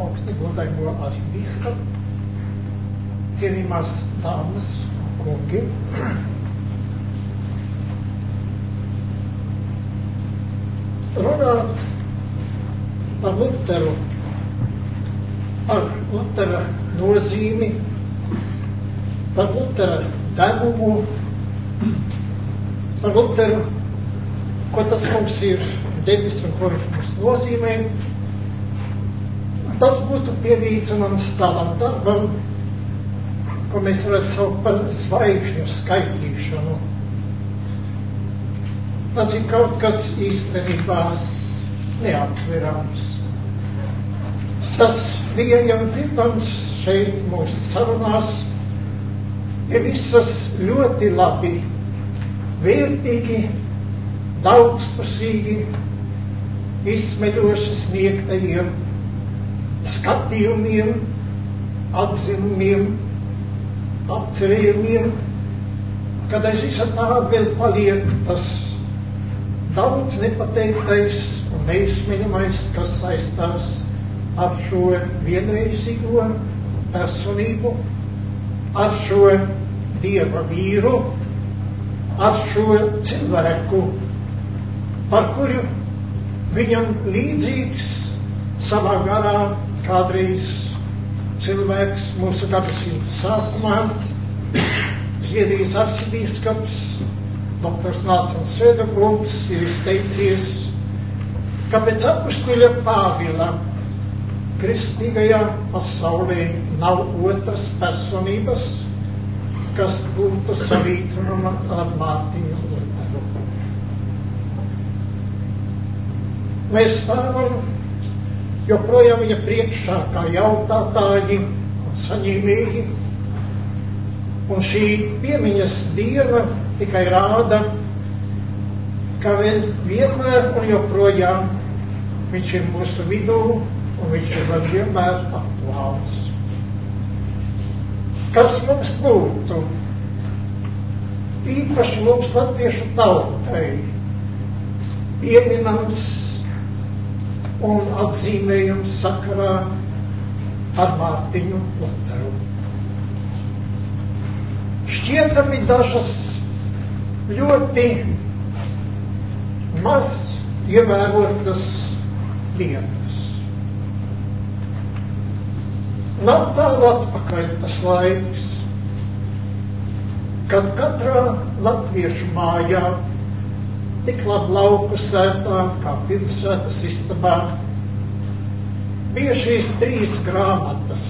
augsti godājamo arhibīskapu, cienījumās dāmas un kungi. Runāt par Luteru, par Lutera nozīmi, par Lutera devumu, par Luteru, ko tas mums ir devis un ko viņš mums nozīmē. Tas būtu pielīdzināms tādam darbam, ko mēs varētu saukt par zvaigžņu skaitīšanu. Tas ir kaut kas īstenībā neaptverams. Tas bija jau dzirdams šeit mūsu sarunās, ja visas ļoti labi, vērtīgi, daudzpusīgi, izsmeļoši sniegtajiem skatījumiem, atzinumiem, apcerējumiem, kad aiz visa tā vēl paliek tas daudz nepateiktais un neizsmeļamais, kas saistās ar šo vienreizīgo personību, ar šo Dieva vīru, ar šo cilvēku, par kuru viņam līdzīgs savā garā kādreiz cilvēks mūsu gadsimta sākumā, Zviedrijas arhibīskaps Dr. Nācens Sēdekungs ir izteicies, ka pēc apustuļa Pāvila kristīgajā pasaulē nav otras personības, kas būtu salīdzinama ar Mārtiņu Luteru. Mēs stāvam joprojām viņa priekšā kā jautātāji un saņēmēji, un šī piemiņas diena tikai rāda, ka vēl vienmēr un joprojām viņš ir mūsu vidū, un viņš ir vēl vienmēr aktuāls. Kas mums būtu, īpaši mums latviešu tautai, pieminams un atzīmējums sakarā ar Mārtiņu Luteru. Šķietami dažas ļoti maz ievērotas lietas. Nav tālu atpakaļ tas laiks, kad katrā latviešu mājā, tik labi lauku sētā, kā pilsētas istabā, bija šīs 3 grāmatas.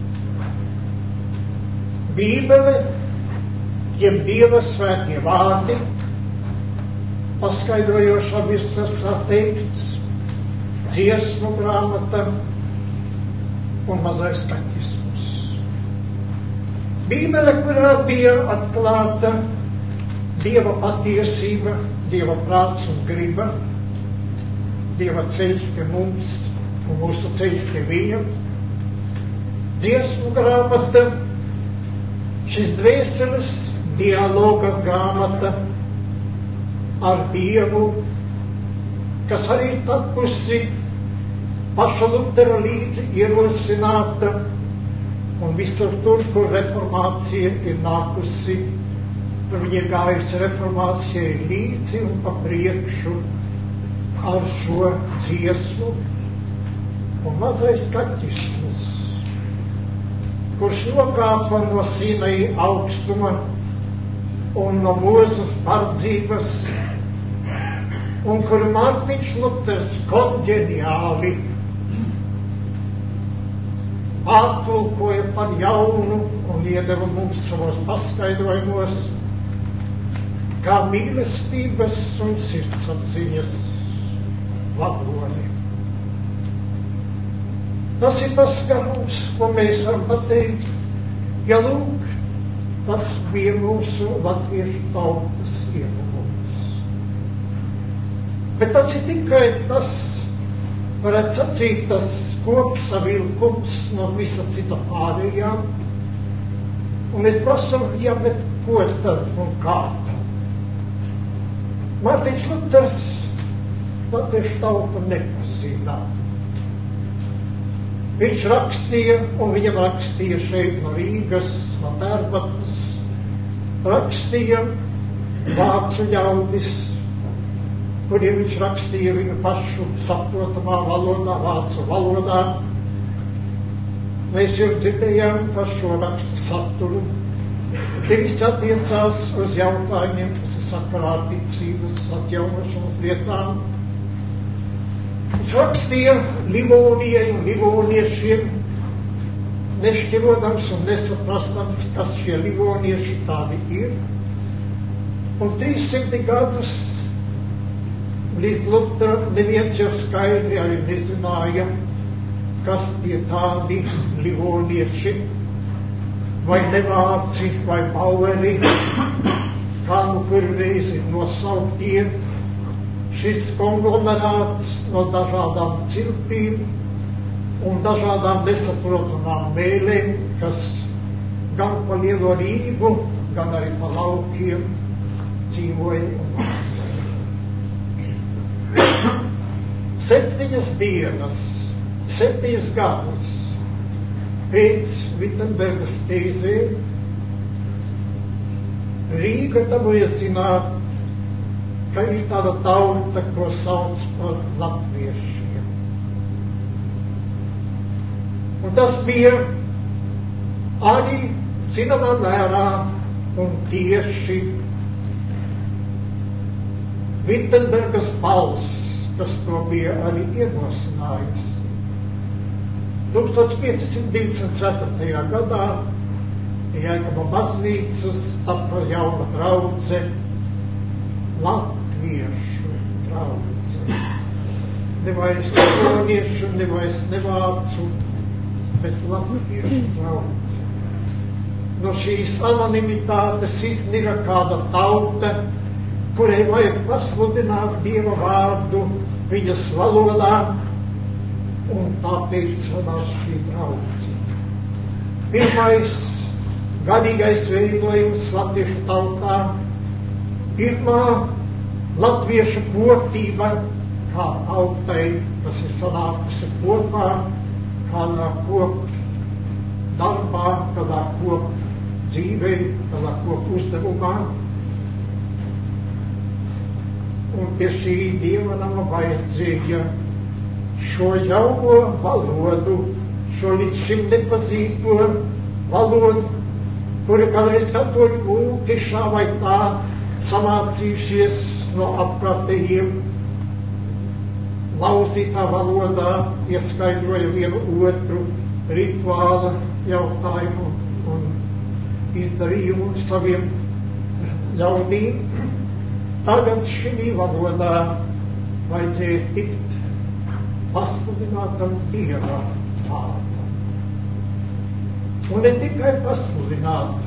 Bībele, jeb Dieva svētie vārdi, paskaidrojošā virsrakstā teikts, dziesmu grāmata un mazais kaķisms. Bībele, kurā bija atklāta Dieva patiesība, Dieva prāts un griba, Dieva ceļš pie mums un mūsu ceļš pie viņa. Dziesmu grāmata, šis dvēseles dialoga grāmata ar Dievu, kas arī tapusi paša Lutera līdzi ierosināta, un visur tur, kur reformācija ir nākusi, viņa ir gājusi reformācijai līdzi un pa priekšu ar šo dziesmu. Un mazais kaķisms, kurš nokāpa no Sinaja augstuma un no mūsu pardzības, un kuru Mārtiņš Luters konģeniāli pārtulkoja par jaunu un iedeva mums savos paskaidrojumos, kā mīlestības un sirdsapziņas vagoni. Tas ir tas, kā mums, ko mēs varam pateikt, ja lūk, tas bija mūsu latviešu tautas ieguvums. Bet tas ir tikai tas, varētu sacīt, tas kopsavilkums no visa cita pārējām. Un mēs prasam, ja, bet ko tad un kā tad? Mārtiņš Luters latviešu tautu nepazina. Viņš rakstīja, un viņam rakstīja šeit no Rīgas, no Tērbatas, rakstīja vācu ļaudis, kuriem viņš rakstīja viņu pašu saprotamā valodā, vācu valodā. Mēs jau dzirdējām par šo rakstu saturu. Te viss attiecās uz jautājumiem, kas ir sakarā ar ticības atjaunošanas lietām. Viņš rakstīja Livonijai un livoniešiem, nešķirodams un nesaprastams, kas šie livonieši tādi ir. Un 300 gadus līdz Lutera neviens jau skaidri arī nezināja, kas tie tādi livonieši, vai nevāci, vai baueri, kā nu kur reizi nosauktie, šis konglomerāts no dažādām ciltīm un dažādām nesaprotamām mēlēm, kas gan pa lielo Rīgu, gan arī pa laukiem dzīvoja un mācīja. 7 dienas, 7 gadus pēc Vitsenbergas tēzēm Rīga dabūja zināt, ka ir tāda tauta, ko sauc par latviešiem. Un tas bija arī zināmā mērā un tieši Vitsenbergas balss, kas to bija arī ierosinājusi. 1524. gadā Jēkaba baznīcas tapa jauna draudze, latviešu draudze. Nevairs livooniešu, nevairs nevācu, bet latviešu draudze. No šīs anonimitātes iznira kāda tauta, kurai vajag pasludināt Dieva vārdu viņas valodā, un tāpēc radās šī draudze. Pirmais garīgais veidojums latviešu tautā, pirmā latviešu kopība kā tautai, kas ir sanākusi kopā, kādā kop darbā, kādā kop dzīvē, kādā kop uzdevumā. Un pie šī Dieva nama vajadzēja šo jauno valodu, šo līdz šim nepazīto valodu, kuri kādreiz katoļu mūki šā vai tā samācījušies no apkārtējiem, lauzītā valodā ieskaidroja vienu otru rituāla jautājumu un izdarījumu saviem ļaudīm. Tagad šī valodā vajadzēja tikt pasludinātam Dieva vārdam. Un ne tikai pasludinātam.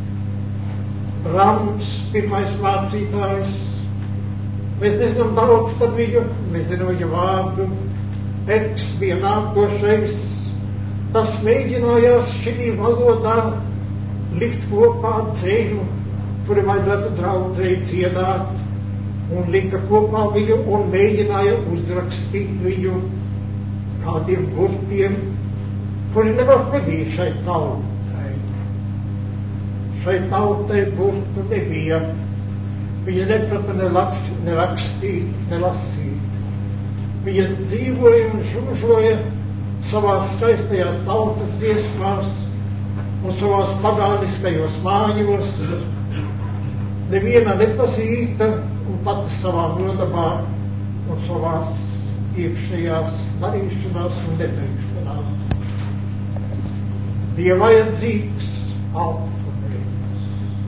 Rams, pirmais mācītājs, mēs nezinām daudz par viņu, mēs zinām viņa vārdu. Eks bija nākošais, tas mēģinājās šī valodā likt kopā ceļu, kuri vajadzētu draudzēji dziedāt, un lika kopā viņu un mēģināja uzrakstīt viņu kādiem burtiem, kuri nevar godīt šai tautai. Šai tautai burtu nebija. Viņa neprata ne rakstīt, ne lasīt. Viņa dzīvoja un žužoja savās skaistajās tautas dziesmās un savās pagāniskajos māņos. Neviena nepazīta un pati savā nodabā un savās iekšējās darīšanās un nedarīšanās. Bija vajadzīgs alfabēts.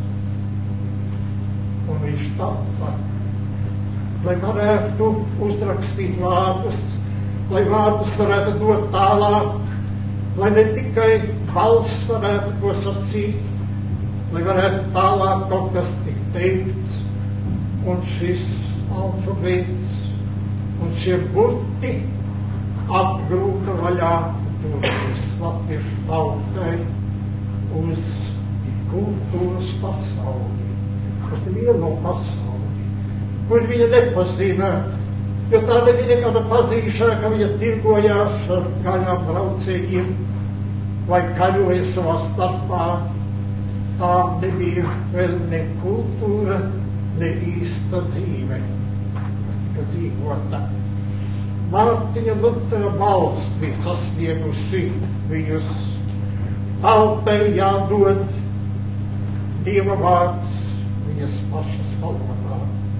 Un viņš tapa, lai varētu uzrakstīt vārdus, lai vārdus varētu dot tālāk, lai ne tikai balss varētu ko sacīt, lai varētu tālāk kaut kas tik teikts, un šis alfabēts un šie burti atgrūta vaļā durvis latviešu tautai uz kultūras pasauli, uz lielo pasauli, kur viņa nepazina jo tāda viņa kāda pazīšana, ka viņa tirgojās ar gaļām braucējiem vai kaļoja savā starpā. Tā nebija vēl ne kultūra, ne īsta dzīve, kas tika dzīvota. Mārtiņa Lutera balss bija sasniegusi viņus. Tautai jādod Dieva vārds viņas pašas valodā.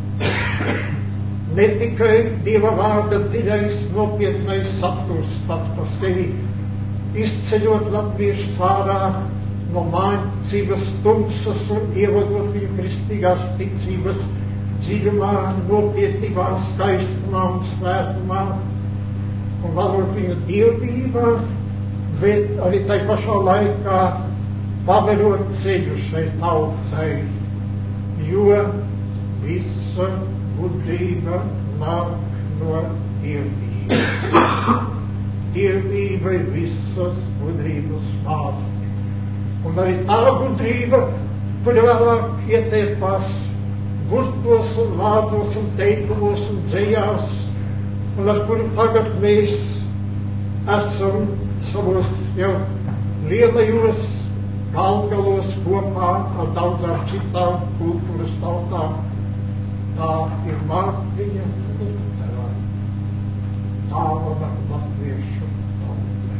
Ne tikai Dieva vārda dziļais, nopietnais saturs pats par sevi, izceļot latviešus ārā no mācības tumsas un ievadot viņu kristīgās ticības dziļumā, nopietnībā, skaistumā un svētumā, un valot viņu dievībā, bet arī tai pašā laikā paverot ceļu šai tautai, jo visa gudrība nāk no dievības. Dievība ir visas gudrības māte. Un arī tā gudrība, kura vēlāk ietērpās burtos un vārdos un teikumos un dzejās, un ar kuru tagad mēs esam savos jau lielajos galgalos kopā ar daudzām citām kultūras tautām. Tā ir Mārtiņa Lutera, dāvana latviešu tautai.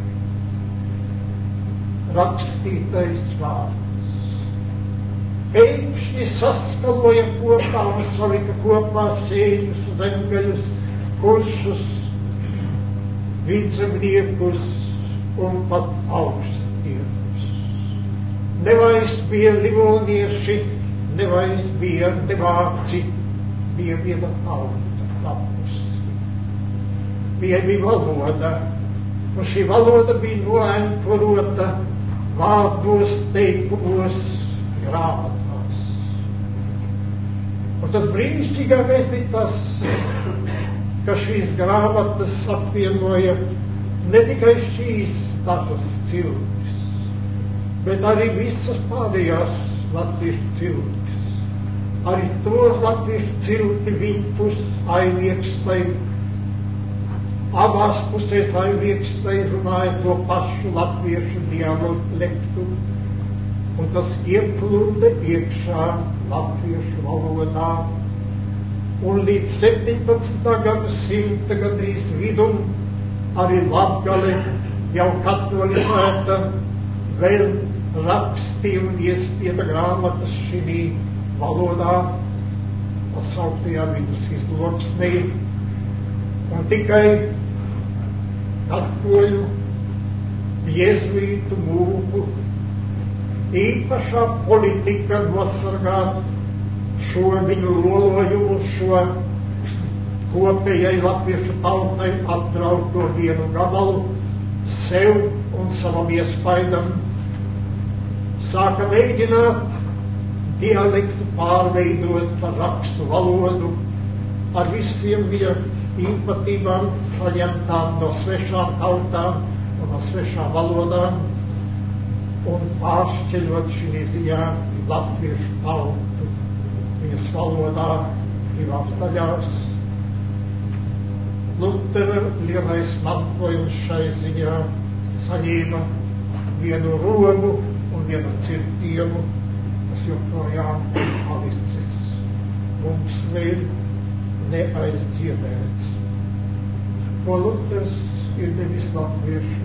Rakstītais vārds pēkšņi saskaloja kopā un salika kopā sēļus, zemgaļus, kuršus, vidzemniekus un pat augstiekus. Nevairs bija livonieši, nevairs bija nevāci, bija viena tauta tapusi. Bija valoda, un šī valoda bija noenkorota vārdos, teikumos, grāmatās. Un tas brīnišķīgākais bija tas, ka šīs grāmatas apvienoja ne tikai šīs dažas ciltis, bet arī visas pārējās latviešu ciltis. Arī to latviešu cilti viņpus aiviekstai, abās pusēs aiviekstai runāja to pašu latviešu dialektu, un tas ieplūda iekšā latviešu valodā. Un līdz 17. gadsimta gandrīz vidum arī Latgale jau katolicēta, vēl rakstīja un iespieda grāmatas šī valodā, pasauktajā vidus izloksnī, un tikai katoļu, jēzuītu mūku īpašā politika nosargāt šo viņu lolojumu, šo kopējai latviešu tautai apdrauto vienu gabalu sev un savam iespaidam, sāka mēģināt dialektu pārveidot par rakstu valodu ar visiem viņa īpatībām saņemtām no svešām tautām un no svešām valodām un pāršķeļot šī ziņā latviešu tautu viņas valodā divās daļās. Lutera lielais mantojums šai ziņā saņēma vienu robu un vienu cirtienu, kas joprojām palicis mums vēl neaizdziedēts. Ko Luters ir devis latviešu